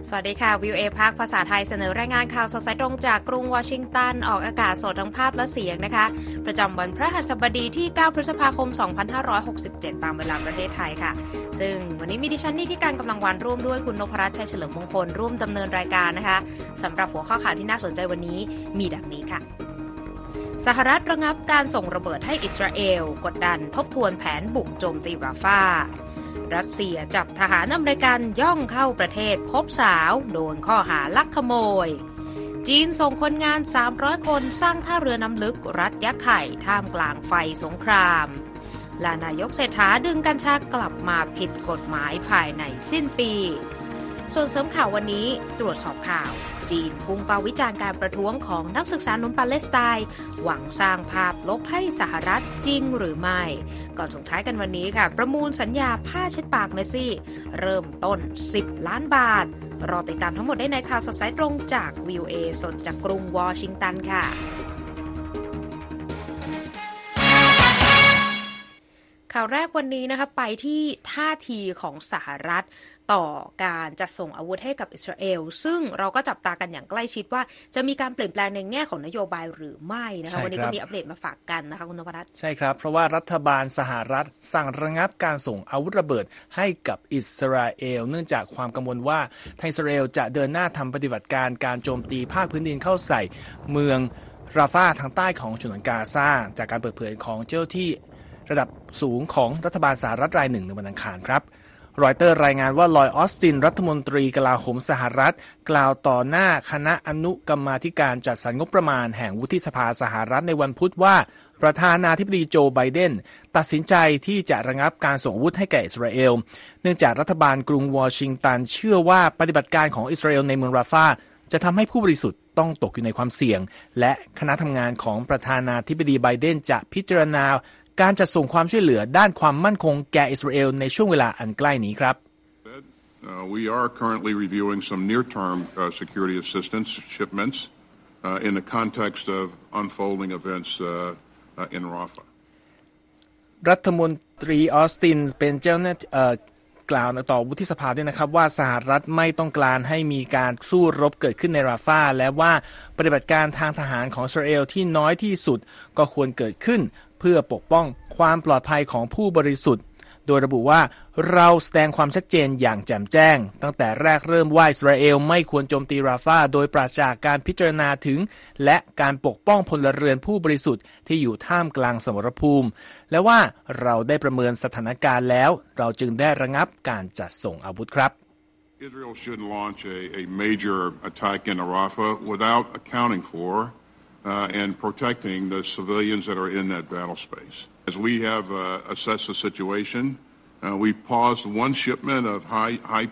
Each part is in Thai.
สวัสดีค่ะ VOA ภาคภาษาไทยเสนอรายงานข่าวสดสายตรงจากกรุงวอชิงตันออกอากาศสดทั้งภาพและเสียงนะคะประจำวันพฤหัสบดีที่9พฤษภาคม2567ตามเวลาประเทศไทยค่ะซึ่งวันนี้มีดิฉันนี่ที่การกำลังวันร่วมด้วยคุณนพรัตน์ชัยเฉลิมมงคลร่วมดำเนินรายการนะคะสำหรับหัวข้อข่าวที่น่าสนใจวันนี้มีดังนี้ค่ะสหรัฐระงับการส่งระเบิดให้อิสราเอลกดดันทบทวนแผนบุกโจมตีราฟารัสเซียจับทหารอเมริกันย่องเข้าประเทศพบสาวโดนข้อหาลักขโมยจีนส่งคนงาน300คนสร้างท่าเรือน้ำลึกรัฐยะไข่ท่ามกลางไฟสงครามและนายกเศรษฐาดึงกัญชากลับมาผิดกฎหมายภายในสิ้นปีส่วนเสริมข่าววันนี้ตรวจสอบข่าวจีนพุ่งเป้าวิจารณ์การประท้วงของนักศึกษาหนุ่มปาเลสไตน์หวังสร้างภาพลบให้สหรัฐจริงหรือไม่ก่อนส่งท้ายกันวันนี้ค่ะประมูลสัญญาผ้าเช็ดปากเมสซี่เริ่มต้น10 ล้านบาทรอติดตามทั้งหมดได้ในข่าวสดสายตรงจาก VOA สดจากกรุงวอชิงตันค่ะข่าวแรกวันนี้นะคะไปที่ท่าทีของสหรัฐต่อการจัดส่งอาวุธให้กับอิสราเอลซึ่งเราก็จับตากันอย่างใกล้ชิดว่าจะมีการเปลี่ยนแปลงในแง่ของนโยบายหรือไม่นะคะวันนี้ก็มีอัปเดตมาฝากกันนะคะคุณนพรัตน์ใช่ครับเพราะว่ารัฐบาลสหรัฐสั่งระงับการส่งอาวุธระเบิดให้กับอิสราเอลเนื่องจากความกังวลว่าทางอิสราเอลจะเดินหน้าทำปฏิบัติการการโจมตีภาคพื้นดินเข้าใส่เมืองราฟาทางใต้ของฉนวนกาซาจากการเปิดเผยของเจ้าที่ระดับสูงของรัฐบาลสหรัฐรายหนึ่งในวันอังคารครับรอยเตอร์รายงานว่าลอยออสตินรัฐมนตรีกลาโหมสหรัฐกล่าวต่อหน้าคณะอนุกรรมาธิการจัดสรรงบประมาณแห่งวุฒิสภาสหรัฐในวันพุธว่าประธานาธิบดีโจไบเดนตัดสินใจที่จะระงับการส่งอาวุธให้แก่อิสราเอลเนื่องจากรัฐบาลกรุงวอชิงตันเชื่อว่าปฏิบัติการของอิสราเอลในเมืองราฟาจะทำให้ผู้บริสุทธิ์ต้องตกอยู่ในความเสี่ยงและคณะทำงานของประธานาธิบดีไบเดนจะพิจารณาการจัดส่งความช่วยเหลือด้านความมั่นคงแก่อิสราเอลในช่วงเวลาอันใกล้นี้ครับ We are currently reviewing some near-term security assistance shipments in the context of unfolding events in Rafah. รัฐมนตรีออสตินเป็นเจ้าหน้าที่กล่าวต่อวุฒิสภาด้วยนะครับว่าสหรัฐไม่ต้องการให้มีการสู้รบเกิดขึ้นในราฟาและว่าปฏิบัติการทางทหารของอิสราเอลที่น้อยที่สุดก็ควรเกิดขึ้นเพื่อปกป้องความปลอดภัยของผู้บริสุทธิ์โดยระบุว่าเราแสดงความชัดเจนอย่างแจ่มแจ้งตั้งแต่แรกเริ่มว่าอิสราเอลไม่ควรโจมตีราฟาโดยปราศจากการพิจารณาถึงและการปกป้องพลเรือนผู้บริสุทธิ์ที่อยู่ท่ามกลางสมรภูมิและว่าเราได้ประเมินสถานการณ์แล้วเราจึงได้ระงับการจัดส่งอาวุธครับ Israel shouldn't launch a major attack in Rafah without accounting for and protecting the civilians that are in that battle space. As we have assessed the situation, we paused one shipment of high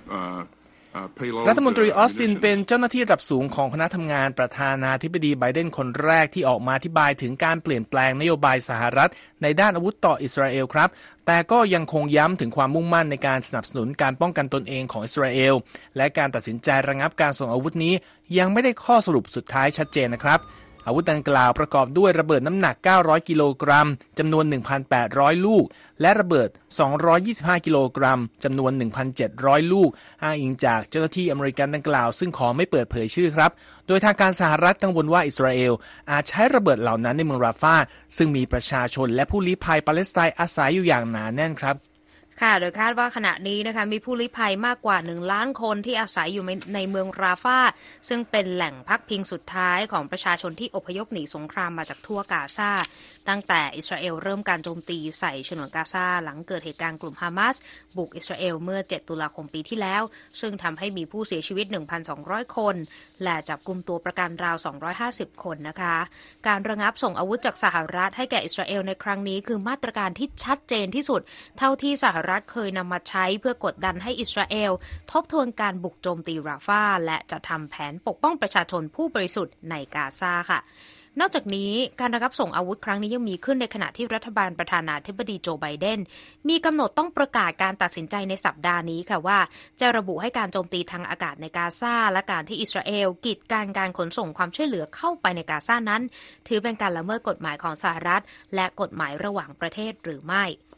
payload. รัฐมนตรีออสตินเป็นเจ้าหน้าที่ระดับสูงของคณะทำงานประธานาธิบดีไบเดนคนแรกที่ออกมาอธิบายถึงการเปลี่ยนแปลงนโยบายสหรัฐในด้านอาวุธต่ออิสราเอลครับแต่ก็ยังคงย้ำถึงความมุ่งมั่นในการสนับสนุนการป้องกันตนเองของอิสราเอลและการตัดสินใจระงับการส่งอาวุธนี้ยังไม่ได้ข้อสรุปสุดท้ายชัดเจนนะครับอาวุธดังกล่าวประกอบด้วยระเบิดน้ำหนัก900กิโลกรัมจำนวน 1,800 ลูกและระเบิด225กิโลกรัมจำนวน 1,700 ลูกอ้างอิงจากเจ้าหน้าที่อเมริกันดังกล่าวซึ่งขอไม่เปิดเผยชื่อครับโดยทางการสหรัฐกังวลว่าอิสราเอลอาจใช้ระเบิดเหล่านั้นในเมืองราฟาซึ่งมีประชาชนและผู้ลี้ภัยปาเลสไตน์อาศัยอยู่อย่างหนาแน่นครับค่ะโดยคาดว่าขณะนี้นะคะมีผู้ลี้ภัยมากกว่า1ล้านคนที่อาศัยอยู่ในเมืองราฟาซึ่งเป็นแหล่งพักพิงสุดท้ายของประชาชนที่อพยพหนีสงครามมาจากทั่วกาซาตั้งแต่อิสราเอลเริ่มการโจมตีใส่ฉนวนกาซาหลังเกิดเหตุการณ์กลุ่มฮามาสบุกอิสราเอลเมื่อ7ตุลาคมปีที่แล้วซึ่งทำให้มีผู้เสียชีวิต 1,200 คนและจับกุมตัวประกันราว250คนนะคะการระงับส่งอาวุธจากสหรัฐให้แก่อิสราเอลในครั้งนี้คือมาตรการที่ชัดเจนที่สุดเท่าที่สหรัฐเคยนำมาใช้เพื่อกดดันให้อิสราเอลทบทวนการบุกโจมตีราฟาและจะทำแผนปกป้องประชาชนผู้บริสุทธิ์ในกาซาค่ะนอกจากนี้การระงับส่งอาวุธครั้งนี้ยังมีขึ้นในขณะที่รัฐบาลประธานาธิบดีโจไบเดนมีกำหนดต้องประกาศการตัดสินใจในสัปดาห์นี้ค่ะว่าจะระบุให้การโจมตีทางอากาศในกาซาและการที่อิสราเอลกีดกันการขนส่งความช่วยเหลือเข้าไปในกาซานั้นถือเป็นการละเมิดกฎหมายของสหรัฐและกฎหมายระหว่างประเทศหรือไม่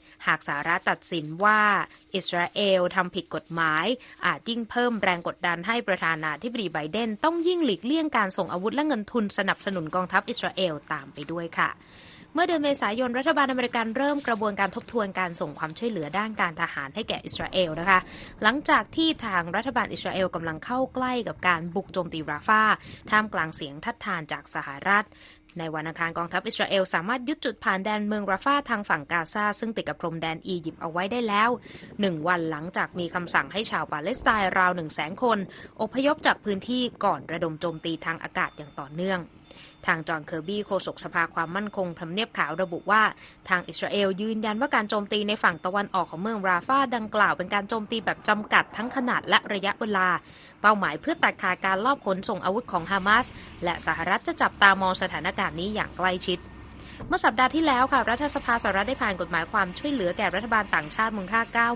หากสหรัฐตัดสินว่าอิสราเอลทำผิดกฎหมายอาจยิ่งเพิ่มแรงกดดันให้ประธานาธิบดีไบเดนต้องยิ่งหลีกเลี่ยงการส่งอาวุธและเงินทุนสนับสนุนกองทัพอิสราเอลตามไปด้วยค่ะเมื่อเดือนเมษายนรัฐบาลอเมริกันเริ่มกระบวนการทบทวนการส่งความช่วยเหลือด้านการทหารให้แก่อิสราเอลนะคะหลังจากที่ทางรัฐบาลอิสราเอลกำลังเข้าใกล้กับการบุกโจมตีราฟาท่ามกลางเสียงทัดทานจากสหรัฐในวันอังคารกองทัพอิสราเอลสามารถยึดจุดผ่านแดนเมืองราฟาทางฝั่งกาซาซึ่งติดกับพรมแดนอียิปต์เอาไว้ได้แล้ว1วันหลังจากมีคำสั่งให้ชาวปาเลสไตน์ราว 100,000 คนอพยพจากพื้นที่ก่อนระดมโจมตีทางอากาศอย่างต่อเนื่องทางจอห์นเคอร์บี้โฆษกสภาความมั่นคงทำเนียบขาวระบุว่าทางอิสราเอลยืนยันว่าการโจมตีในฝั่งตะวันออกของเมืองราฟาดังกล่าวเป็นการโจมตีแบบจำกัดทั้งขนาดและระยะเวลาเป้าหมายเพื่อตัดขาดการลอบขนส่งอาวุธของฮามาสและสหรัฐจะจับตามองสถานการณ์นี้อย่างใกล้ชิดเมื่อสัปดาห์ที่แล้วค่ะรัฐสภาสหรัฐได้ผ่านกฎหมายความช่วยเหลือแก่รัฐบาลต่างชาติมูลค่า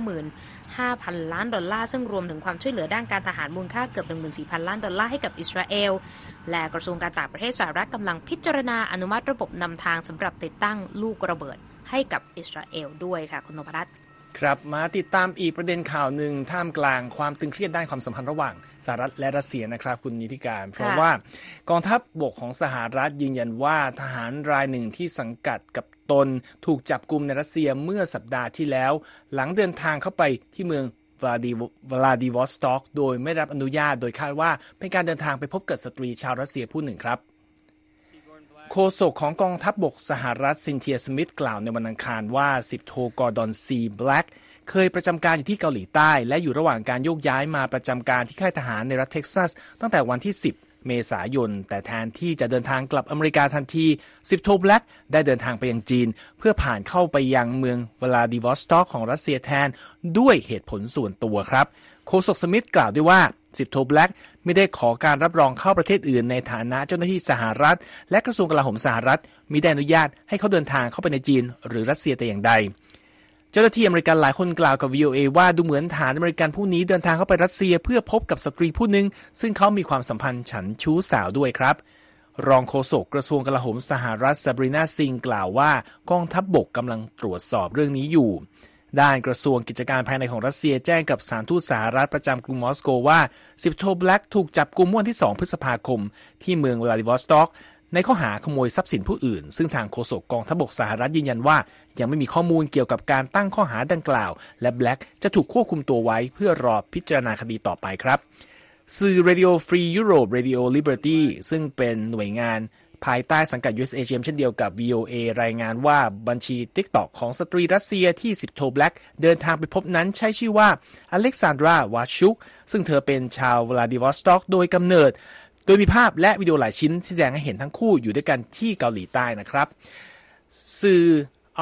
95,000 ล้านดอลลาร์ซึ่งรวมถึงความช่วยเหลือด้านการทหารมูลค่าเกือบ 14,000 ล้านดอลลาร์ให้กับอิสราเอลและกระทรวงการต่างประเทศสหรัฐกำลังพิจารณาอนุมัติระบบนำทางสำหรับติดตั้งลูกระเบิดให้กับอิสราเอลด้วยค่ะคุณนพรัตน์ครับมาติดตามอีกประเด็นข่าวหนึ่งท่ามกลางความตึงเครียดด้านความสัมพันธ์ระหว่างสหรัฐและรัสเซียนะครับคุณนิติการเพราะว่ากองทัพบกของสหรัฐยืนยันว่าทหารรายหนึ่งที่สังกัดกับตนถูกจับกุมในรัสเซียเมื่อสัปดาห์ที่แล้วหลังเดินทางเข้าไปที่เมืองวลาดิวอสต็อกโดยไม่รับอนุญาตโดยคาดว่าเป็นการเดินทางไปพบกับสตรีชาวรัสเซียผู้หนึ่งครับโฆษกของกองทัพบกสหรัฐซินเทียสมิธกล่าวในวันอังคารว่า10โทกอร์ดอนซีแบล็กเคยประจำการอยู่ที่เกาหลีใต้และอยู่ระหว่างการโยกย้ายมาประจำการที่ค่ายทหารในรัฐเท็กซัสตั้งแต่วันที่10เมษายนแต่แทนที่จะเดินทางกลับอเมริกาทันที10โทแบล็กได้เดินทางไปยังจีนเพื่อผ่านเข้าไปยังเมืองวลาดิวอสต็อกของรัสเซียแทนด้วยเหตุผลส่วนตัวครับโฆษกสมิธกล่าวด้วยว่า10โทแบล็กไม่ได้ขอการรับรองเข้าประเทศอื่นในฐานะเจ้าหน้าที่สหรัฐและกระทรวงกลาโหมสหรัฐมิได้อนุญาตให้เขาเดินทางเข้าไปในจีนหรือรัสเซียแต่อย่างใดเจ้าหน้าที่อเมริกันหลายคนกล่าวกับ VOA ว่าดูเหมือนทหารอเมริกันผู้นี้เดินทางเข้าไปรัสเซียเพื่อพบกับสตรีผู้หนึ่งซึ่งเขามีความสัมพันธ์ฉันชู้สาวด้วยครับรองโฆษกกระทรวงกลาโหมสหรัฐซาบรีนาซิงกล่าวว่ากองทัพบกกำลังตรวจสอบเรื่องนี้อยู่ด้านกระทรวงกิจการภายในของรัสเซียแจ้งกับสถานทูตสหรัฐประจำกรุงมอสโกว่า10โทแบล็กถูกจับกุมเมื่อวันที่2พฤษภาคมที่เมืองวลาดิวอสต็อกในข้อหาขโมยทรัพย์สินผู้อื่นซึ่งทางโฆษกกองทัพบกสหรัฐยืนยันว่ายังไม่มีข้อมูลเกี่ยวกับการตั้งข้อหาดังกล่าวและแบล็กจะถูกควบคุมตัวไว้เพื่อรอพิจารณาคดีต่อไปครับสื่อ Radio Free Europe Radio Liberty ซึ่งเป็นหน่วยงานภายใต้สังกัด USAGM เช่นเดียวกับ VOA รายงานว่าบัญชี TikTok ของสตรีรัสเซียที่10โทแบล็กเดินทางไปพบนั้นใช้ชื่อว่าอเล็กซานดราวาชุกซึ่งเธอเป็นชาววลาดิวอสต็อกโดยกำเนิดโดยมีภาพและวิดีโอหลายชิ้นที่แสดงให้เห็นทั้งคู่อยู่ด้วยกันที่เกาหลีใต้นะครับสื่อ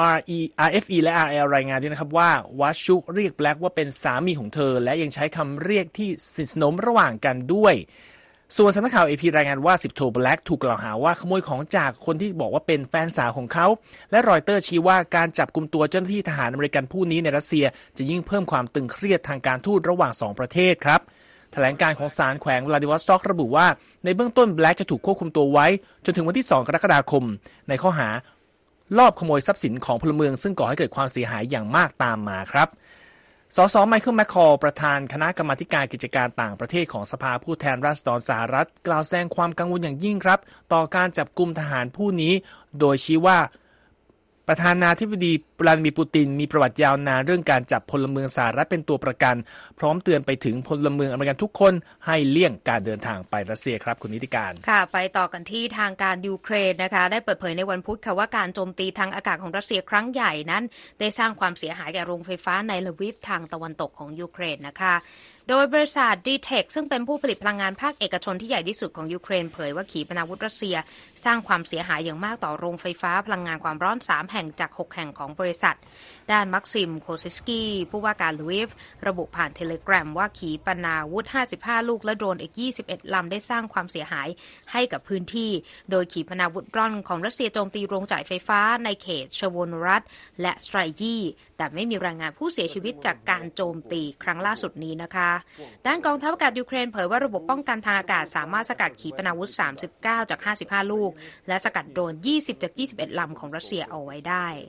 RFE และ RL รายงานด้วยนะครับว่าวาชุกเรียกแบล็กว่าเป็นสามีของเธอและยังใช้คำเรียกที่สนิทสนมระหว่างกันด้วยส่วนสำนักข่าว AP รายงานว่า10โทแบล็กถูกกล่าวหาว่าขโมยของจากคนที่บอกว่าเป็นแฟนสาวของเขาและรอยเตอร์ชี้ว่าการจับกุมตัวเจ้าหน้าที่ทหารอเมริกันผู้นี้ในรัสเซียจะยิ่งเพิ่มความตึงเครียดทางการทูตระหว่าง2ประเทศครับแถลงการของศาลแขวงวลาดิวอสต็อกระบุว่าในเบื้องต้นแบล็กจะถูกควบคุมตัวไว้จนถึงวันที่2กรกฎาคมในข้อหาลอบขโมยทรัพย์สินของพลเมืองซึ่งก่อให้เกิดความเสียหายอย่างมากตามมาครับสสไมเคิลแมคคอลประธานคณะกรรมาการกิจการต่างประเทศของสภาผู้แทนราษฎรสหรัฐกล่าวแสดงความกังวลอย่างยิ่งครับต่อการจับกุมทหารผู้นี้โดยชี้ว่าประธานาธิบดีวลาดิเมียร์ปูตินมีประวัติยาวนานเรื่องการจับพลเมืองสหรัฐเป็นตัวประกันพร้อมเตือนไปถึงพลเมืองอเมริกันทุกคนให้เลี่ยงการเดินทางไปรัสเซียครับคุณนิติการค่ะไปต่อกันที่ทางการยูเครนนะคะได้เปิดเผยในวันพุธค่ะว่าการโจมตีทางอากาศของรัสเซียครั้งใหญ่นั้นได้สร้างความเสียหายแก่โรงไฟฟ้าในลวิฟทางตะวันตกของยูเครนนะคะโดยบริษัท D-Tech ซึ่งเป็นผู้ผลิตพลังงานภาคเอกชนที่ใหญ่ที่สุดของยูเครนเผยว่าขีปนาวุธรัสเซียสร้างความเสียหายอย่างมากต่อโรงไฟฟ้าพลังงานความร้อน3แห่งจาก6แห่งของบริษัทด้านมักซิมโคซิสกี้ผู้ว่าการลวิฟระบุผ่านเทเลกราฟว่าขีปนาวุธ55ลูกและโดรนอีก21ลำได้สร้างความเสียหายให้กับพื้นที่โดยขีปนาวุธร่อนของรัสเซียโจมตีโรงจ่ายไฟฟ้าในเขตชโวโนรัตและสไตรยีแต่ไม่มีรายงานผู้เสียชีวิตจากการโจมตีครั้งล่าสุดนี้นะคะด้านกองทัพอากาศยูเครนเผยว่าระบบป้องกันทางอากาศสามารถสกัดขีปนาวุธ39จาก55ลูกและสกัดโดรน20จาก21ลำของรัสเซียเอาไว้ได้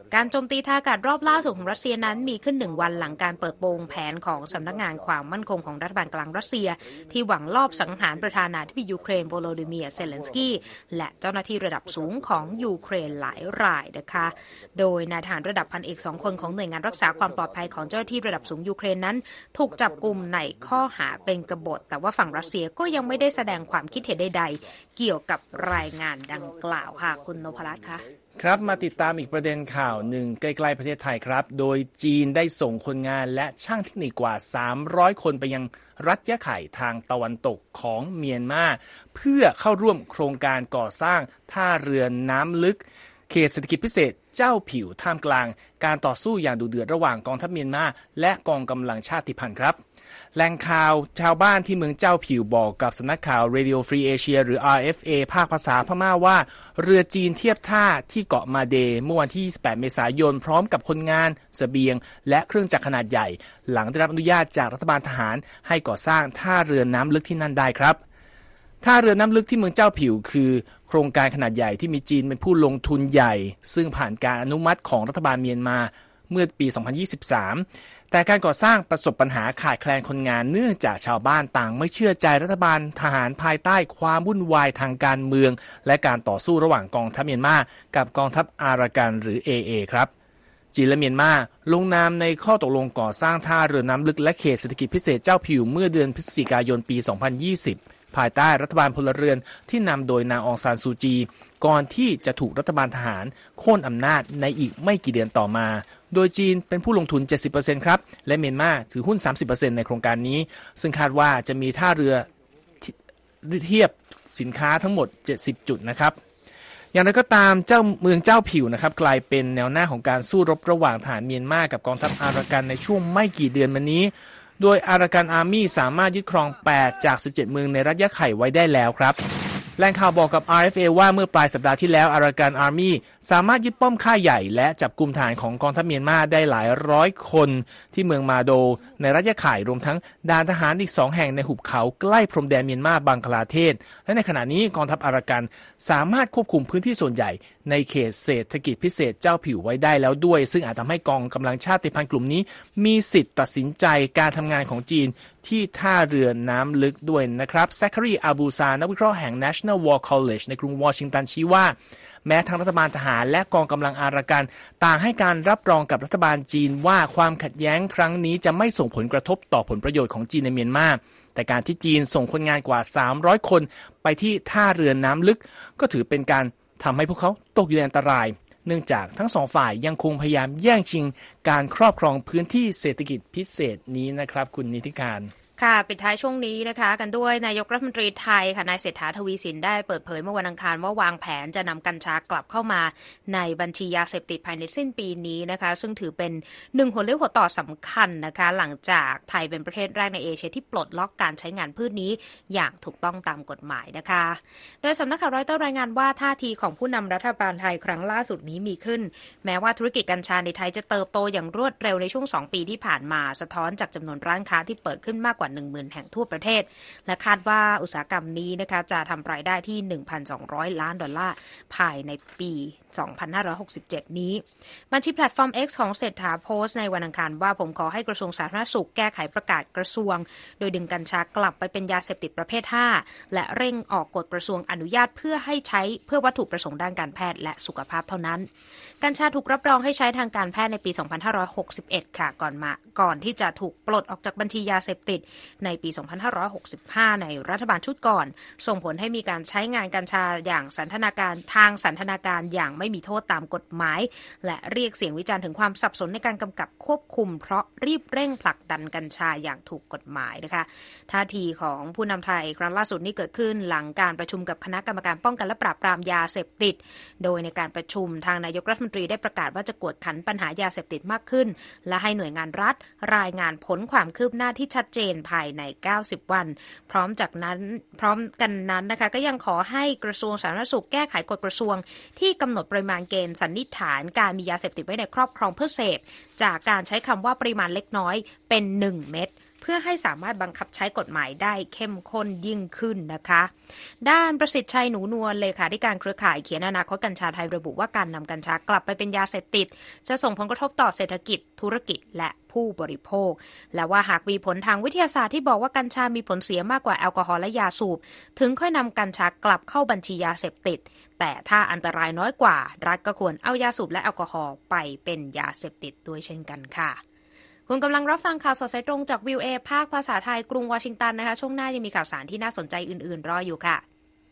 การโจมตีทางอากาศรอบล่าสุดของรัสเซียนั้นมีขึ้น1 วันหลังการเปิดโปงแผนของสำนักงานความมั่นคงของรัฐบาลกลางรัสเซียที่หวังลอบสังหารประธานาธิบดียูเครนโวโลดิเมียร์เซเลนสกี้และเจ้าหน้าที่ระดับสูงของยูเครนหลายรายนะคะโดยนายทหารระดับพันเอก2 คนของหน่วยงานรักษาความปลอดภัยของเจ้าหน้าที่ระดับสูงยูเครนนั้นถูกจับกุมในข้อหาเป็นกบฏแต่ว่าฝั่งรัสเซียก็ยังไม่ได้แสดงความคิดเห็นใดๆเกี่ยวกับรายงานดังกล่าวค่ะคุณนพรัตน์คะครับมาติดตามอีกประเด็นข่าวหนึ่งใกล้ๆประเทศไทยครับโดยจีนได้ส่งคนงานและช่างเทคนิคกว่า300 คนไปยังรัฐยะไข่ทางตะวันตกของเมียนมาเพื่อเข้าร่วมโครงการก่อสร้างท่าเรือน้ำลึกเขตเศรษฐกิจพิเศษเจ้าผิวท่ามกลางการต่อสู้อย่างดุเดือดระหว่างกองทัพเมียนมาและกองกำลังชาติพันธุ์ครับแหล่งข่าวชาวบ้านที่เมืองเจ้าผิวบอกกับสำนักข่าว Radio Free Asia หรือ RFA ภาคภาษาพม่าว่าเรือจีนเทียบท่าที่เกาะมาเดเมื่อวันที่28 เมษายนพร้อมกับคนงานเสบียงและเครื่องจักรขนาดใหญ่หลังได้รับอนุญาตจากรัฐบาลทหารให้ก่อสร้างท่าเรือน้ำลึกที่นั่นได้ครับท่าเรือน้ำลึกที่เมืองเจ้าผิวคือโครงการขนาดใหญ่ที่มีจีนเป็นผู้ลงทุนใหญ่ซึ่งผ่านการอนุมัติของรัฐบาลเมียนมาเมื่อปี 2023 แต่การก่อสร้างประสบปัญหาขาดแคลนคนงานเนื่องจากชาวบ้านต่างไม่เชื่อใจรัฐบาลทหารภายใต้ความวุ่นวายทางการเมืองและการต่อสู้ระหว่างกองทัพเมียนมากับกองทัพอารากันหรือ AA ครับจีนและเมียนมาลงนามในข้อตกลงก่อสร้างท่าเรือน้ำลึกและเขตเศรษฐกิจพิเศษเจ้าผิวเมื่อเดือนพฤศจิกายนปี 2020 ภายใต้รัฐบาลพลเรือนที่นำโดยนางองซานซูจีก่อนที่จะถูกรัฐบาลทหารโค่นอำนาจในอีกไม่กี่เดือนต่อมาโดยจีนเป็นผู้ลงทุน 70% ครับและเมียนมาถือหุ้น 30% ในโครงการนี้ซึ่งคาดว่าจะมีท่าเรือเทียบสินค้าทั้งหมด70 จุดนะครับอย่างไรก็ตามเจ้าเมืองเจ้าผิวนะครับกลายเป็นแนวหน้าของการสู้รบระหว่างทหารเมียนมากับกองทัพอารากันในช่วงไม่กี่เดือนมานี้โดยอารากันอาร์มี่สามารถยึดครอง8จาก17เมืองในรัฐยะไข่ไว้ได้แล้วครับแหล่งข่าวบอกกับ RFA ว่าเมื่อปลายสัปดาห์ที่แล้วอารากันอาร์มี่สามารถยึดป้อมค่ายใหญ่และจับกุมฐานของกองทัพเมียนมาได้หลายร้อยคนที่เมืองมาโดในรัฐยะไข่รวมทั้งด่านทหารอีก2แห่งในหุบเขาใกล้พรมแดนเมียนมาบังคลาเทศและในขณะนี้กองทัพอารากันสามารถควบคุมพื้นที่ส่วนใหญ่ในเขตเศรษฐกิจพิเศษเจ้าผิวไว้ได้แล้วด้วยซึ่งอาจทำให้กองกำลังชาติพันธุ์กลุ่มนี้มีสิทธิ์ตัดสินใจการทำงานของจีนที่ท่าเรือน้ำลึกด้วยนะครับแซคคารีอาบูซานักวิเคราะห์แห่ง National War College ในกรุงวอชิงตันชี้ว่าแม้ทางรัฐบาลทหารและกองกำลังอารากันต่างให้การรับรองกับรัฐบาลจีนว่าความขัดแย้งครั้งนี้จะไม่ส่งผลกระทบต่อผลประโยชน์ของจีนในเมียนมาแต่การที่จีนส่งคนงานกว่า300 คนไปที่ท่าเรือน้ำลึกก็ถือเป็นการทำให้พวกเขาตกอยู่ในอันตรายเนื่องจากทั้งสองฝ่ายยังคงพยายามแย่งชิงการครอบครองพื้นที่เศรษฐกิจพิเศษนี้นะครับคุณนิติการค่ะปิดท้ายช่วงนี้นะคะกันด้วยนายกรัฐมนตรีไทยค่ะนายเศรษฐาทวีสินได้เปิดเผยเมื่อวันอังคารว่าวางแผนจะนำกัญชากลับเข้ามาในบัญชียาเสพติดภายในสิ้นปีนี้นะคะซึ่งถือเป็น1หัวเรี่ยวหัวต่อสำคัญนะคะหลังจากไทยเป็นประเทศแรกในเอเชียที่ปลดล็อกการใช้งานพืชนี้อย่างถูกต้องตามกฎหมายนะคะโดยสำนักข่าวรอยเตอร์รายงานว่าท่าทีของผู้นำรัฐบาลไทยครั้งล่าสุดนี้มีขึ้นแม้ว่าธุรกิจกัญชาในไทยจะเติบโตอย่างรวดเร็วในช่วง2ปีที่ผ่านมาสะท้อนจากจำนวนร้านค้าที่เปิดขึ้นมากกว่า 10,000 แห่งทั่วประเทศและคาดว่าอุตสาหกรรมนี้นะคะจะทำรายได้ที่ $1,200 ล้านภายในปี 2567 นี้บัญชีแพลตฟอร์ม X ของเศรษฐาโพสต์ในวันอังคารว่าผมขอให้กระทรวงสาธารณสุขแก้ไขประกาศกระทรวงโดยดึงกัญชากลับไปเป็นยาเสพติดประเภท 5 และเร่งออกกฎกระทรวงอนุญาตเพื่อให้ใช้เพื่อวัตถุประสงค์ด้านการแพทย์และสุขภาพเท่านั้นกัญชาถูกรับรองให้ใช้ทางการแพทย์ในปี 2561 ค่ะก่อนที่จะถูกปลดออกจากบัญชียาเสพติดในปี 2565 ในรัฐบาลชุดก่อนส่งผลให้มีการใช้งานกัญชาอย่างสันทนาการอย่างไม่มีโทษตามกฎหมายและเรียกเสียงวิจารณ์ถึงความสับสนในการกำกับควบคุมเพราะรีบเร่งผลักดันกัญชาอย่างถูกกฎหมายนะคะท่าทีของผู้นำไทยครั้งล่าสุดนี้เกิดขึ้นหลังการประชุมกับคณะกรรมการป้องกันและปราบปรามยาเสพติดโดยในการประชุมทางนายกรัฐมนตรีได้ประกาศว่าจะกวดขันปัญหายาเสพติดมากขึ้นและให้หน่วยงานรัฐรายงานผลความคืบหน้าที่ชัดเจนภายใน90 วันพร้อมกันนั้นนะคะก็ยังขอให้กระทรวงสาธารณสุขแก้ไขกฎกระทรวงที่กำหนดปริมาณเกณฑ์สันนิษฐานการมียาเสพติดไว้ในครอบครองเพื่อเสพจากการใช้คำว่าปริมาณเล็กน้อยเป็น1 เม็ดเพื่อให้สามารถบังคับใช้กฎหมายได้เข้มข้นยิ่งขึ้นนะคะด้านประสิทธิ์ชัยหนูนวลเลขาธิการเครือข่ายเขียนอนาคตกัญชาไทยระบุว่าการนำกัญชากลับไปเป็นยาเสพติดจะส่งผลกระทบต่อเศรษฐกิจธุรกิจและผู้บริโภคและว่าหากมีผลทางวิทยาศาสตร์ที่บอกว่ากัญชามีผลเสียมากกว่าแอลกอฮอล์และยาสูบถึงค่อยนำกัญชากลับเข้าบัญชียาเสพติดแต่ถ้าอันตรายน้อยกว่ารัฐก็ควรเอายาสูบและแอลกอฮอล์ไปเป็นยาเสพติดด้วยเช่นกันค่ะคุณกำลังรับฟังข่าวสดสายตรงจากวิวเอภาคภาษาไทยกรุงวอชิงตันนะคะช่วงหน้ายังมีข่าวสารที่น่าสนใจอื่นๆรออยู่ค่ะ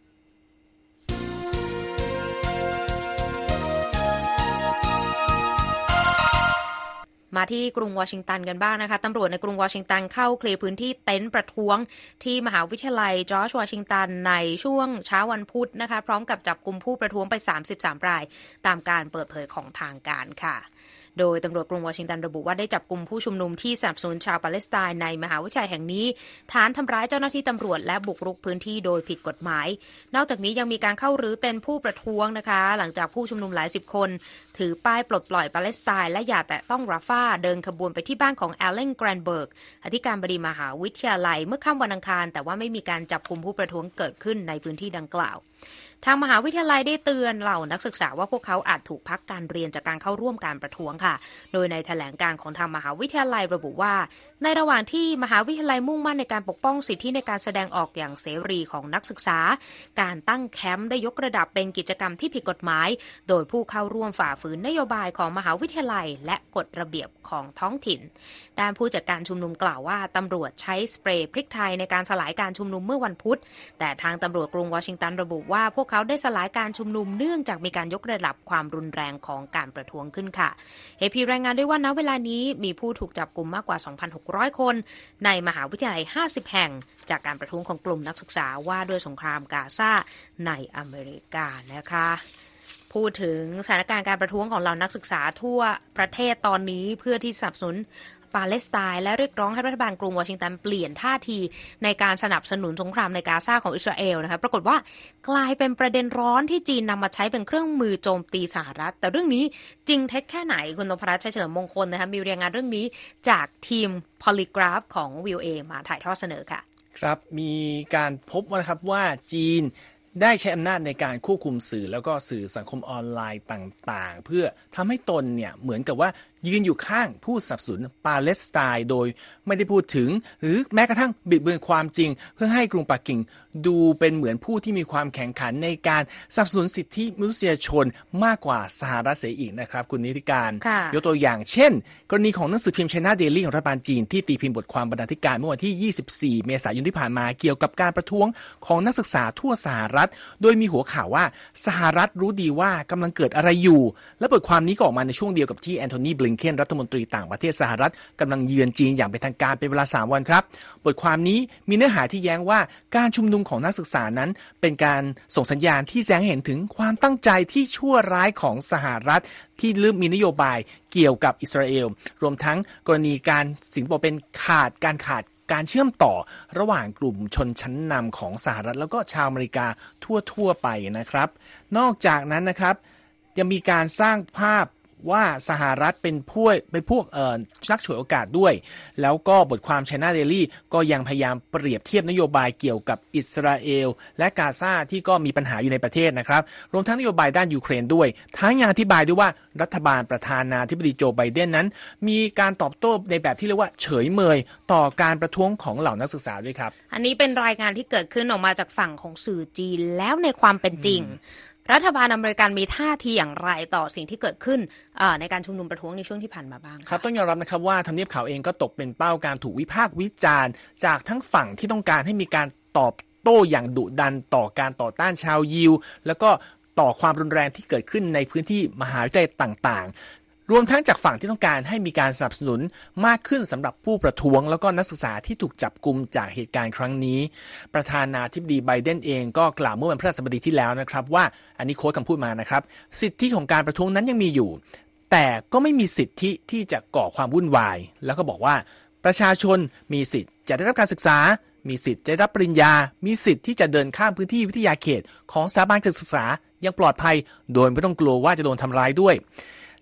มาที่กรุงวอชิงตันกันบ้างนะคะตำรวจในกรุงวอชิงตันเข้าเคลียร์พื้นที่เต็นท์ประท้วงที่มหาวิทยาลัยจอร์จวอชิงตันในช่วงเช้าวันพุธนะคะพร้อมกับจับกุมผู้ประท้วงไป33รายตามการเปิดเผยของทางการค่ะโดยตำรวจกรุงวอชิงตันระบุว่าได้จับกุมผู้ชุมนุมที่สนับสนุนชาวปาเลสไตน์ในมหาวิทยาลัยแห่งนี้ฐานทำร้ายเจ้าหน้าที่ตำรวจและบุกรุกพื้นที่โดยผิดกฎหมายนอกจากนี้ยังมีการเข้ารื้อเต็นท์ผู้ประท้วงนะคะหลังจากผู้ชุมนุมหลายสิบคนถือป้ายปลดปล่อยปาเลสไตน์และอย่าแตะต้องราฟาเดินขบวนไปที่บ้านของแอลเลนแกรนเบิร์กอธิการบดีมหาวิทยาลัยเมื่อค่ำวันอังคารแต่ว่าไม่มีการจับกุมผู้ประท้วงเกิดขึ้นในพื้นที่ดังกล่าวทางมหาวิทยาลัยได้เตือนเหล่านักศึกษาว่าพวกเขาอาจถูกพักการเรียนจากการเข้าร่วมการประท้วงค่ะโดยในแถลงการของทางมหาวิทยาลัยระบุว่าในระหว่างที่มหาวิทยาลัยมุ่งมั่นในการปกป้องสิทธิในการแสดงออกอย่างเสรีของนักศึกษาการตั้งแคมป์ได้ยกระดับเป็นกิจกรรมที่ผิดกฎหมายโดยผู้เข้าร่วมฝ่าฝืนนโยบายของมหาวิทยาลัยและกฎระเบียบของท้องถิ่นด้านผู้จัดการชุมนุมกล่าวว่าตำรวจใช้สเปรย์พริกไทยในการสลายการชุมนุมเมื่อวันพุธแต่ทางตำรวจกรุงวอชิงตันระบุว่าพวกเขาได้สลายการชุมนุมเนื่องจากมีการยกระดับความรุนแรงของการประท้วงขึ้นค่ะAPรายงานด้วยว่าณเวลานี้มีผู้ถูกจับกุมมากกว่า 2,600 คนในมหาวิทยาลัย50แห่งจากการประท้วงของกลุ่มนักศึกษาว่าด้วยสงครามกาซาในอเมริกานะคะพูดถึงสถานการณ์การประท้วงของเหล่านักศึกษาทั่วประเทศตอนนี้เพื่อที่สนับสนุนปาเลสไตน์และเรียกร้องให้รัฐบาลกรุงวอชิงตันเปลี่ยนท่าทีในการสนับสนุนสงครามในกาซาของอิสราเอลนะคะปรากฏว่ากลายเป็นประเด็นร้อนที่จีนนำมาใช้เป็นเครื่องมือโจมตีสหรัฐแต่เรื่องนี้จริงเท็จแค่ไหนคุณนพรัตน์ชัยเฉลิมมงคลนะคะมีรายงานเรื่องนี้จากทีม Polygraph ของ VOA มาถ่ายทอดเสนอค่ะครับมีการพบนะครับว่าจีนได้ใช้อำนาจในการควบคุมสื่อแล้วก็สื่อสังคมออนไลน์ต่างๆเพื่อทำให้ตนเนี่ยเหมือนกับว่ายืนอยู่ข้างผู้สนับสนุนปาเลสไตน์โดยไม่ได้พูดถึงหรือแม้กระทั่งบิดเบือนความจริงเพื่อให้กรุงปักกิ่งดูเป็นเหมือนผู้ที่มีความแข็งขันในการสนับสนุนสิทธิมนุษยชนมากกว่าสหรัฐเสียอีกนะครับคุณนิติการยกตัวอย่างเช่นกรณีของหนังสือพิมพ์ China Daily ของรัฐบาลจีนที่ตีพิมพ์บทความบรรณาธิการเมื่อวันที่24เมษายนที่ผ่านมาเกี่ยวกับการประท้วงของนักศึกษาทั่วสหรัฐโดยมีหัวข่าวว่าสหรัฐรู้ดีว่ากำลังเกิดอะไรอยู่และบทความนี้ก็ออกมาในช่วงเดียวกับที่แอนโทนี บลิงเคนรัฐมนตรีต่างประเทศสหรัฐกำลังเยือนจีนอย่างเป็นทางการเป็นเวลา3วันครับบทความนี้มีเนื้อหาที่แย้งว่าการชุมนุมของนักศึกษานั้นเป็นการส่งสัญญาณที่แสดงให้เห็นถึงความตั้งใจที่ชั่วร้ายของสหรัฐที่เริ่มมีนโยบายเกี่ยวกับอิสราเอลรวมทั้งกรณีการสิงคโปร์เป็นการเชื่อมต่อระหว่างกลุ่มชนชั้นนำของสหรัฐแล้วก็ชาวอเมริกาทั่วไปนะครับนอกจากนั้นนะครับยังมีการสร้างภาพว่าสหรัฐเป็นพวกชักฉวยโอกาสด้วยแล้วก็บทความ China Daily ก็ยังพยายามเปรียบเทียบนโยบายเกี่ยวกับอิสราเอลและกาซาที่ก็มีปัญหาอยู่ในประเทศนะครับรวมทั้งนโยบายด้านยูเครนด้วยทั้งยังอธิบายด้วยว่ารัฐบาลประธานาธิบดีโจไบเดนนั้นมีการตอบโต้ในแบบที่เรียกว่าเฉยเมยต่อการประท้วงของเหล่านักศึกษาด้วยครับอันนี้เป็นรายงานที่เกิดขึ้นออกมาจากฝั่งของสื่อจีนแล้วในความเป็นจริงรัฐบาลอเมริกันมีท่าทีอย่างไรต่อสิ่งที่เกิดขึ้นในการชุมนุมประท้วงในช่วงที่ผ่านมาบ้างครับต้องยอมรับนะครับว่าทำเนียบขาวเองก็ตกเป็นเป้าการถูกวิพากษ์วิจารณ์จากทั้งฝั่งที่ต้องการให้มีการตอบโต้อย่างดุดันต่อการต่อต้านชาวยิวแล้วก็ต่อความรุนแรงที่เกิดขึ้นในพื้นที่มหาวิทยาลัยต่างๆรวมทั้งจากฝั่งที่ต้องการให้มีการสนับสนุนมากขึ้นสำหรับผู้ประท้วงแล้วก็นักศึกษาที่ถูกจับกุมจากเหตุการณ์ครั้งนี้ประธานาธิบดีไบเดนเองก็กล่าวเมื่อวันพฤหัสบดีที่แล้วนะครับว่าอันนี้โค้ดคำพูดมานะครับสิทธิของการประท้วงนั้นยังมีอยู่แต่ก็ไม่มีสิทธิที่จะก่อความวุ่นวายแล้วก็บอกว่าประชาชนมีสิทธิ์จะได้รับการศึกษามีสิทธิ์จะได้รับปริญญามีสิทธิ์ที่จะเดินข้ามพื้นที่วิทยาเขตของสถาบันการศึกษาอย่างปลอดภัยโดยไม่ต้องกลัวว่าจะโดนทำร้ายด้วย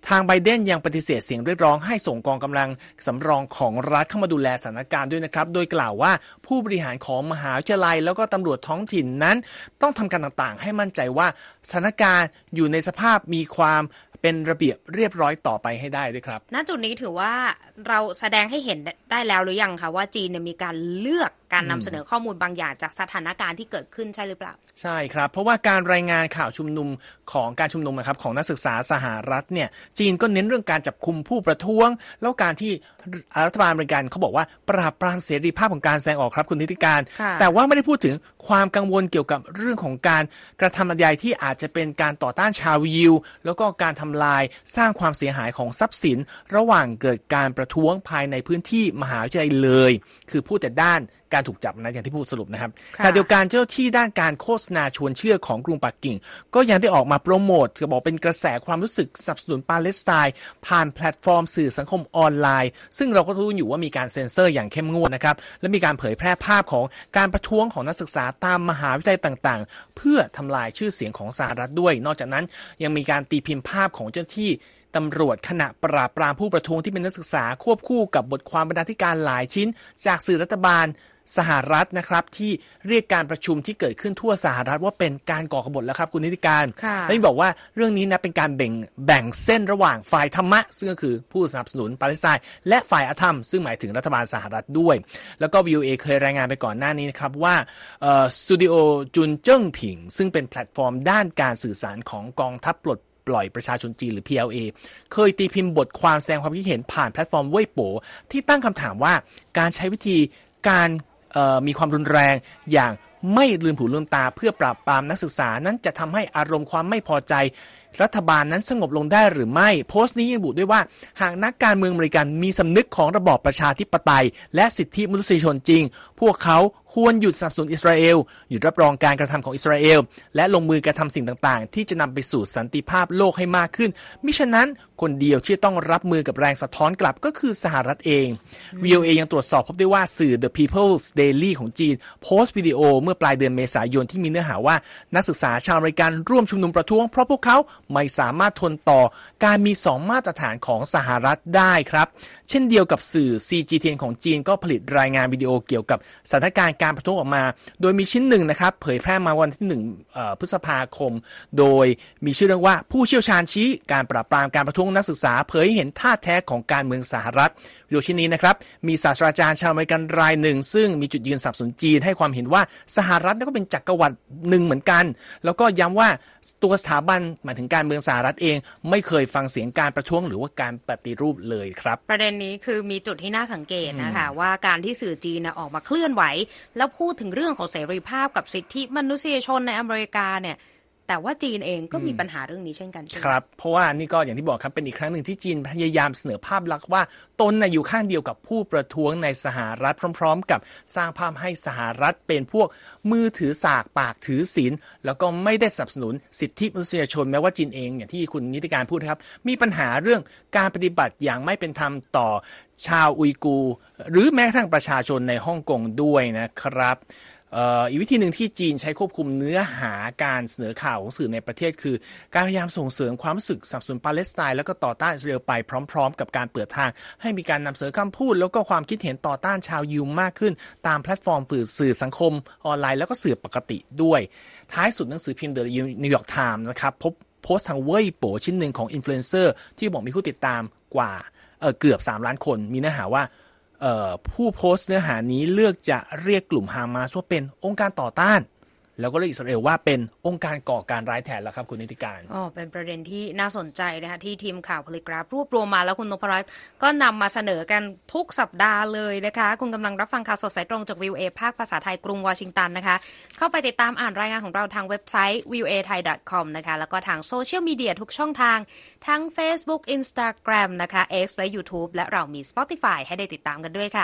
ทางไบเดนยังปฏิเสธเสียงเรียกร้องให้ส่งกองกำลังสำรองของรัฐเข้ามาดูแลสถานการณ์ด้วยนะครับโดยกล่าวว่าผู้บริหารของมหาวิทยาลัยแล้วก็ตำรวจท้องถิ่นนั้นต้องทำการต่างๆให้มั่นใจว่าสถานการณ์อยู่ในสภาพมีความเป็นระเบียบเรียบร้อยต่อไปให้ได้ด้วยครับณจุดนี้ถือว่าเราแสดงให้เห็นได้แล้วหรือยังคะว่าจีนมีการเลือกการนำเสนอข้อมูลบางอย่างจากสถานการณ์ที่เกิดขึ้นใช่หรือเปล่าใช่ครับเพราะว่าการรายงานข่าวชุมนุมของการชุมนุมนะครับของนักศึกษาสหรัฐเนี่ยจีนก็เน้นเรื่องการจับกุมผู้ประท้วงแล้วการที่รัฐบาลอเมริกันเขาบอกว่าปราบปรามเสรีภาพของการแสดงออกครับคุณธิติการแต่ว่าไม่ได้พูดถึงความกังวลเกี่ยวกับเรื่องของการกระทำใดที่อาจจะเป็นการต่อต้านชาวยิวแล้วก็การทำลายสร้างความเสียหายของทรัพย์สินระหว่างเกิดการประท้วงภายในพื้นที่มหาวิทยาลัยเลยคือพูดแต่ด้านการถูกจับนะอย่างที่พูดสรุปนะครับแต่เดียวกันเจ้าที่ด้านการโฆษณาชวนเชื่อของกรุงปักกิ่งก็ยังได้ออกมาโปรโมทจะบอกเป็นกระแสความรู้สึกสนับสนุนปาเลสไตน์ผ่านแพลตฟอร์มสื่อสังคมออนไลน์ซึ่งเราก็รู้อยู่ว่ามีการเซ็นเซอร์อย่างเข้มงวดนะครับและมีการเผยแพร่ภาพของการประท้วงของนักศึกษาตามมหาวิทยาลัยต่างๆเพื่อทำลายชื่อเสียงของสหรัฐด้วยนอกจากนั้นยังมีการตีพิมพ์ภาพของเจ้าที่ตำรวจขณะปราบปรามผู้ประท้วงที่เป็นนักศึกษาควบคู่กับบทความบรรณาธิการหลายชิ้นจากสื่อรัฐบาลสหรัฐนะครับที่เรียกการประชุมที่เกิดขึ้นทั่วสหรัฐว่าเป็นการก่อกบฏแล้วครับคุณนิติการและยังบอกว่าเรื่องนี้นะเป็นการแบ่งเส้นระหว่างฝ่ายธรรมะซึ่งก็คือผู้สนับสนุนปาเลสไตน์และฝ่ายอธรรมซึ่งหมายถึงรัฐบาลสหรัฐด้วยแล้วก็ VOA เคยรายงานไปก่อนหน้านี้นะครับว่าสตูดิโอจุนเจิ้งผิงซึ่งเป็นแพลตฟอร์มด้านการสื่อสารของกองทัพปล่อยประชาชนจีนหรือ PLA เคยตีพิมพ์บทความแสดงความคิดเห็นผ่านแพลตฟอร์มเว่ยโป๋ที่ตั้งคำถามว่าการใช้วิธีการมีความรุนแรงอย่างไม่ลืมหูลืมตาเพื่อปราบปรามนักศึกษานั้นจะทำให้อารมณ์ความไม่พอใจรัฐบาลนั้นสงบลงได้หรือไม่โพสต์นี้ยังระบุด้วยว่าหากนักการเมืองอเมริกันมีสำนึกของระบอบประชาธิปไตยและสิทธิมนุษยชนจริงพวกเขาควรหยุดสนับสนุนอิสราเอลหยุดรับรองการกระทำของอิสราเอลและลงมือกระทำสิ่งต่างๆที่จะนำไปสู่สันติภาพโลกให้มากขึ้นมิฉะนั้นคนเดียวที่ต้องรับมือกับแรงสะท้อนกลับก็คือสหรัฐเอง VOA ยังตรวจสอบพบได้ว่าสื่อ The People's Daily ของจีนโพสต์วิดีโอเมื่อปลายเดือนเมษายนที่มีเนื้อหาว่านักศึกษาชาวอเมริกันร่วมชุมนุมประท้วงเพราะพวกเขาไม่สามารถทนต่อการมี2มาตรฐานของสหรัฐได้ครับเช่นเดียวกับสื่อ CGTN ของจีนก็ผลิตรายงานวิดีโอเกี่ยวกับสถานการณ์การประท้วงออกมาโดยมีชิ้นหนึ่งนะครับเผยแพร่มาวันที่1 พฤษภาคมโดยมีชื่อเรื่องว่าผู้เชี่ยวชาญชี้การปราบปรามการประท้วงนักศึกษาเผยเห็นท่าแท้ของการเมืองสหรัฐวิดีโอชิ้นนี้นะครับมีศาสตราจารย์ชาวอเมริกันรายหนึ่งซึ่งมีจุดยืนสนับสนุนจีนให้ความเห็นว่าสหรัฐก็เป็นจักรวรรดิหนึ่งเหมือนกันแล้วก็ย้ำว่าตัวสถาบันหมายถึงการเมืองสหรัฐเองไม่เคยฟังเสียงการประท้วงหรือว่าการปฏิรูปเลยครับประเด็นนี้คือมีจุดที่น่าสังเกตนะคะว่าการที่สื่อจีนออกมาเคลื่อนไหวแล้วพูดถึงเรื่องของเสรีภาพกับสิทธิมนุษยชนในอเมริกาเนี่ยแต่ว่าจีนเองก็มีปัญหาเรื่องนี้เช่นกันใช่ไหมครับเพราะว่านี่ก็อย่างที่บอกครับเป็นอีกครั้งหนึ่งที่จีนพยายามเสนอภาพลักษณ์ว่าตนอยู่ข้างเดียวกับผู้ประท้วงในสหรัฐพร้อมๆกับสร้างภาพให้สหรัฐเป็นพวกมือถือสากปากถือศีลแล้วก็ไม่ได้สนับสนุนสิทธิมนุษยชนแม้ว่าจีนเองอย่างที่คุณนิติการพูดครับมีปัญหาเรื่องการปฏิบัติอย่างไม่เป็นธรรมต่อชาวอุยกูร์หรือแม้กระทั่งประชาชนในฮ่องกงด้วยนะครับอีกวิธีหนึ่งที่จีนใช้ควบคุมเนื้อหาการเสนอข่าวของสื่อในประเทศคือการพยายามส่งเสริมความรู้สึกสนับสนุนปาเลสไตน์แล้วก็ต่อต้านอิสราเอลไปพร้อมๆกับการเปิดทางให้มีการนำเสนอคำพูดแล้วก็ความคิดเห็นต่อต้านชาวยิวมากขึ้นตามแพลตฟอร์มสื่อสังคมออนไลน์แล้วก็สื่อปกติด้วยท้ายสุดหนังสือพิมพ์ The New York Times นะครับพบโพสต์ทางเว่ยโป๋ชิ้นหนึ่งของอินฟลูเอนเซอร์ที่บอกมีผู้ติดตามกว่าเกือบ3 ล้านคนมีเนื้อหาว่าผู้โพสต์เนื้อหานี้เลือกจะเรียกกลุ่มฮามาสว่าเป็นองค์การต่อต้านแล้วก็เรียกอิสราเอลว่าเป็นองค์การก่อการร้ายแทนแล้วครับคุณนิติการเป็นประเด็นที่น่าสนใจนะคะที่ทีมข่าวโพลิกราฟรวบรวมมาแล้วคุณนพรัตน์ก็นำมาเสนอกันทุกสัปดาห์เลยนะคะคุณกำลังรับฟังข่าวสดสายตรงจาก VOA ภาคภาษาไทยกรุงวอชิงตันนะคะเข้าไปติดตามอ่านรายงานของเราทางเว็บไซต์ voathai.com นะคะแล้วก็ทางโซเชียลมีเดียทุกช่องทางทั้ง Facebook Instagram นะคะ X และ YouTube และเรามี Spotify ให้ได้ติดตามกันด้วยค่ะ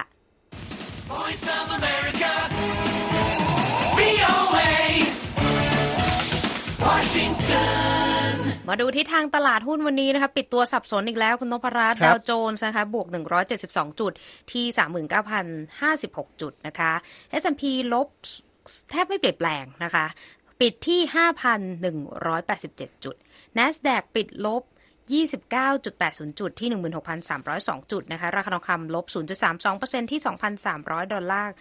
Voice of America VOA Washington มาดูที่ทางตลาดหุ้นวันนี้นะคะปิดตัวสับสนอีกแล้วคุณนพรัตน์ดาวโจนส์นะคะบวก172จุดที่ 39,056 จุดนะคะ S&P ลบแทบไม่เปลี่ยนแปลงนะคะปิดที่ 5,187 จุด NASDAQ ปิดลบ 29.80 จุดที่ 16,302 จุดนะคะราคาทองคำลบ 0.32% ที่ 2,300 ดอลลาร์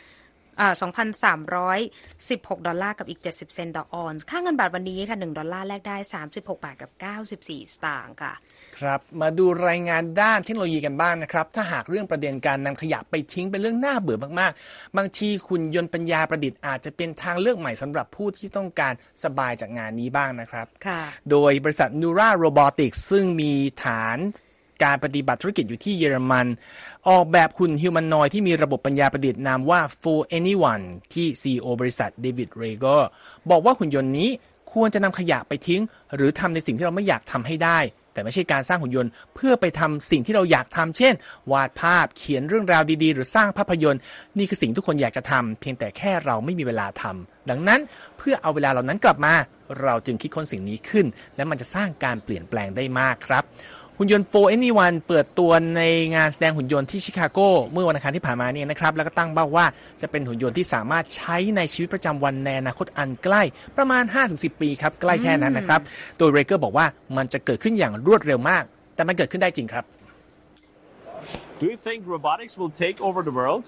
2,316 ดอลลาร์กับอีก70 เซนต์ต่อออนซ์ค่าเงินบาทวันนี้ค่ะ1ดอลลาร์แลกได้36 บาทกับ94 สตางค์ค่ะครับมาดูรายงานด้านเทคโนโลยีกันบ้างนะครับถ้าหากเรื่องประเด็นการนำขยะไปทิ้งเป็นเรื่องน่าเบื่อมากๆบางทีหุ่นยนต์ปัญญาประดิษฐ์อาจจะเป็นทางเลือกใหม่สำหรับผู้ที่ต้องการสบายจากงานนี้บ้างนะครับโดยบริษัท Neura Robotics ซึ่งมีฐานการปฏิบัติธุรกิจอยู่ที่เยอรมันออกแบบหุ่นฮิวแมนนอยด์ที่มีระบบปัญญาประดิษฐ์นามว่า For Anyone ที่ CEO บริษัทเดวิดเรเกอร์บอกว่าหุ่นยนต์นี้ควรจะนำขยะไปทิ้งหรือทำในสิ่งที่เราไม่อยากทำให้ได้แต่ไม่ใช่การสร้างหุ่นยนต์เพื่อไปทำสิ่งที่เราอยากทำเช่นวาดภาพเขียนเรื่องราวดีๆหรือสร้างภาพยนตร์นี่คือสิ่งทุกคนอยากจะทำเพียงแต่แค่เราไม่มีเวลาทำดังนั้นเพื่อเอาเวลาเหล่านั้นกลับมาเราจึงคิดค้นสิ่งนี้ขึ้นและมันจะสร้างการเปลี่ยนแปลงได้มากครับหุ่นยนต์ For Anyone เปิดตัวในงานแสดงหุ่นยนต์ที่ชิคาโกเมื่อวันอังคารที่ผ่านมาเนี่ยนะครับแล้วก็ตั้งเป้าว่าจะเป็นหุ่นยนต์ที่สามารถใช้ในชีวิตประจำวันในอนาคตอันใกล้ประมาณ 5-10 ปีครับใกล้แค่นั้นนะครับโดยเรเกอร์บอกว่ามันจะเกิดขึ้นอย่างรวดเร็วมากแต่มันเกิดขึ้นได้จริงครับ Do you think robotics will take over the world?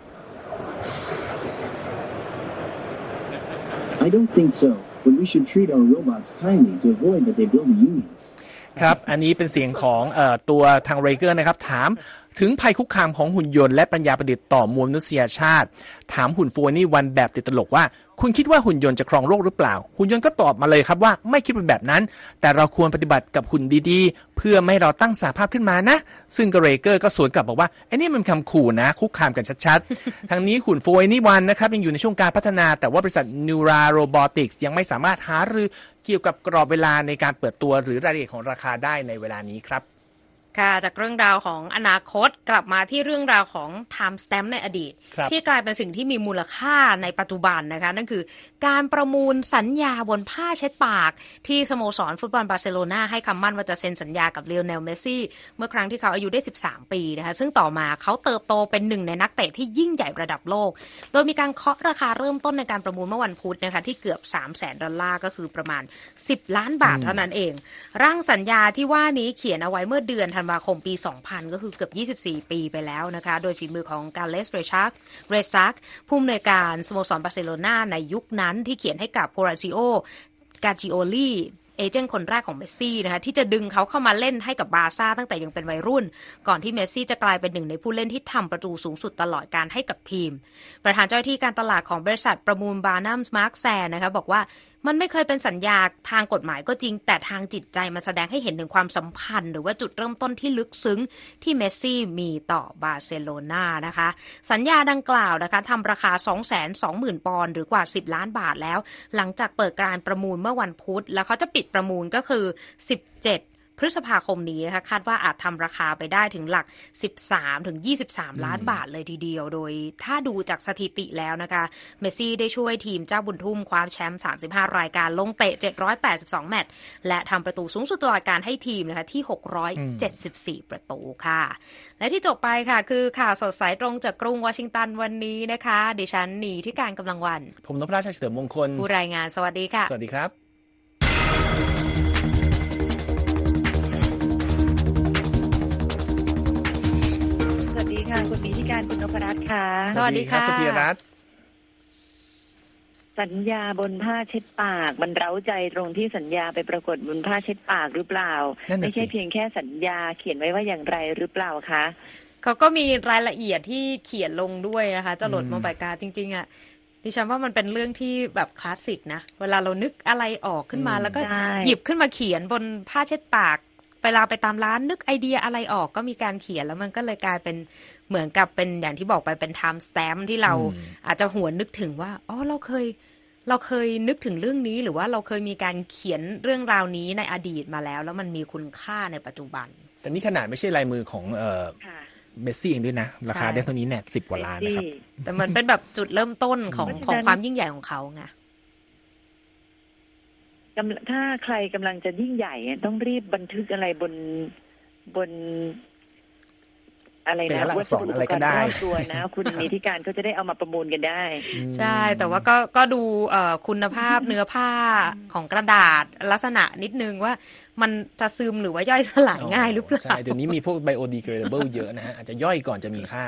I don't think so, but we should treat our robots kindly to avoid that they build a union. ครับอันนี้เป็นเสียงของตัวทางเรเกอร์นะครับถามถึงภัยคุกคามของหุ่นยนต์และปัญญาประดิษฐ์ต่อมวลมนุษยชาติถามหุ่นFor Anyoneแบบติดตลกว่าคุณคิดว่าหุ่นยนต์จะครองโลกหรือเปล่าหุ่นยนต์ก็ตอบมาเลยครับว่าไม่คิดเป็นแบบนั้นแต่เราควรปฏิบัติกับหุ่นดีๆเพื่อไม่เราตั้งสหภาพขึ้นมานะซึ่งเรเกอร์ก็สวนกลับบอกว่าไอ้นี่มันคำขู่นะคุกคามกันชัดๆ ทั้งนี้หุ่นFor Anyoneนะครับยังอยู่ในช่วงการพัฒนาแต่ว่าบริษัท Neura Robotics ยังไม่สามารถหารือเกี่ยวกับกรอบเวลาในการเปิดตัวหรือรายละเอียดของราคาได้ในเวลานี้ครับค่ะจากเรื่องราวของอนาคตกลับมาที่เรื่องราวของ time stamp ในอดีตที่กลายเป็นสิ่งที่มีมูลค่าในปัจจุบันนะคะนั่นคือการประมูลสัญญาบนผ้าเช็ดปากที่สโมสรฟุตบอลบาร์เซโลนาให้คำมั่นว่าจะเซ็นสัญญากับลีโอเนลเมสซี่เมื่อครั้งที่เขาอายุได้13ปีนะคะซึ่งต่อมาเขาเติบโตเป็นหนึ่งในนักเตะที่ยิ่งใหญ่ระดับโลกโดยมีการเคาะราคาเริ่มต้นในการประมูลเมื่อวันพุธนะคะที่เกือบ $300,000 ก็คือประมาณ10 ล้านบาทเท่านั้นเองร่างสัญญาที่ว่านี้เขียนเอาไว้เมื่อเดือนธันวาคมปี 2000 ก็คือเกือบ24 ปีไปแล้วนะคะโดยฝีมือของกาเลสเรซักผู้อำนวยการสโมสรบาร์เซโลนาในยุคนั้นที่เขียนให้กับโฮราซิโอกาจิโอลีเอเจนต์คนแรกของเมสซี่นะคะที่จะดึงเขาเข้ามาเล่นให้กับบาร์ซ่าตั้งแต่ยังเป็นวัยรุ่นก่อนที่เมสซี่จะกลายเป็นหนึ่งในผู้เล่นที่ทำประตูสูงสุดตลอดการให้กับทีมประธานเจ้าหน้าที่การตลาดของบริษัทประมูลบาร์นัมส์มาร์กแซนนะคะบอกว่ามันไม่เคยเป็นสัญญาทางกฎหมายก็จริงแต่ทางจิตใจมันแสดงให้เห็นถึงความสัมพันธ์หรือว่าจุดเริ่มต้นที่ลึกซึ้งที่เมสซี่มีต่อบาร์เซโลนานะคะสัญญาดังกล่าวนะคะทำราคา 220,000 ปอนด์หรือกว่า10 ล้านบาทแล้วหลังจากเปิดการประมูลเมื่อวันพุธแล้วเขาจะปิดประมูลก็คือ17 พฤษภาคมนี้นะคะคาดว่าอาจทำราคาไปได้ถึงหลัก13-23 ล้านบาทเลยทีเดียวโดยถ้าดูจากสถิติแล้วนะคะเมสซี่ได้ช่วยทีมเจ้าบุญทุ่มคว้าแชมป์35รายการลงเตะ782แมตช์และทำประตูสูงสุดตลอดการให้ทีมนะคะที่674ประตูค่ะและที่จบไปค่ะคือข่าวสดสายตรงจากกรุงวอชิงตันวันนี้นะคะดิฉันหนีที่การกำลังวันผมนพราช เฉลิมมงคลผู้รายงานสวัสดีค่ะสวัสดีครับคุณธีการคุณนพรัตน์ค่ะสวัสดีค่ะคุณธีรัตน์สัญญาบนผ้าเช็ดปากมันเร้าใจตรงที่สัญญาไปปรากฏบนผ้าเช็ดปากหรือเปล่าไม่ใช่เพียงแค่สัญญาเขียนไว้ว่าอย่างไรหรือเปล่าคะเขาก็มีรายละเอียดที่เขียนลงด้วยนะคะจรดมงปากกาจริงๆอ่ะดิฉันว่ามันเป็นเรื่องที่แบบคลาสสิกนะเวลาเรานึกอะไรออกขึ้นมาแล้วก็หยิบขึ้นมาเขียนบนผ้าเช็ดปากเวลาไปตามร้านนึกไอเดียอะไรออกก็มีการเขียนแล้วมันก็เลยกลายเป็นเหมือนกับเป็นอย่างที่บอกไปเป็น time stamp ที่เราอาจจะหวนนึกถึงว่าอ๋อเราเคยนึกถึงเรื่องนี้หรือว่าเราเคยมีการเขียนเรื่องราวนี้ในอดีตมาแล้วแล้วมันมีคุณค่าในปัจจุบันแต่นี่ขนาดไม่ใช่ลายมือของเมสซี่เองด้วยนะราคาได้เท่านี้เนี่ย10 กว่าล้านนะครับแต่มันเป็นแบบจุดเริ่มต้นของความยิ่งใหญ่ของเขาไงถ้าใครกำลังจะยิ่งใหญ่ต้องรีบบันทึกอะไรบนอะไรนะวัสดุอุปกรณ์รอบตัวนะคุณนิติการก็จะได้เอามาประมูลกันได้ใช่แต่ว่าก็ดูคุณภาพเนื้อผ้าของกระดาษลักษณะนิดนึงว่ามันจะซึมหรือว่าย่อยสลายง่ายหรือเปล่าใช่เดี๋ยวนี้มีพวก biodegradable เยอะนะฮะอาจจะย่อยก่อนจะมีค่า